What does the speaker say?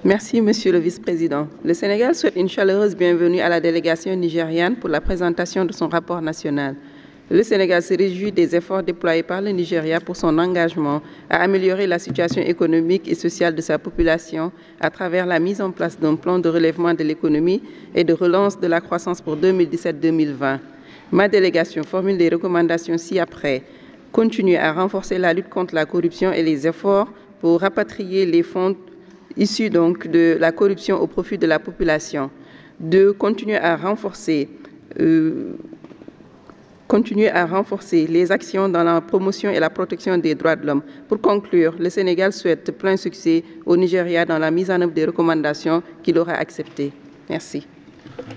Merci, Monsieur le Vice-président. Le Sénégal souhaite une chaleureuse bienvenue à la délégation nigériane pour la présentation de son rapport national. Le Sénégal se réjouit des efforts déployés par le Nigeria pour son engagement à améliorer la situation économique et sociale de sa population à travers la mise en place d'un plan de relèvement de l'économie et de relance de la croissance pour 2017-2020. Ma délégation formule des recommandations ci-après. Continuer à renforcer la lutte contre la corruption et les efforts pour rapatrier les fonds issus donc de la corruption au profit de la population. 2. Continuer à renforcer les actions dans la promotion et la protection des droits de l'homme. Pour conclure, le Sénégal souhaite plein succès au Nigeria dans la mise en œuvre des recommandations qu'il aura acceptées. Merci.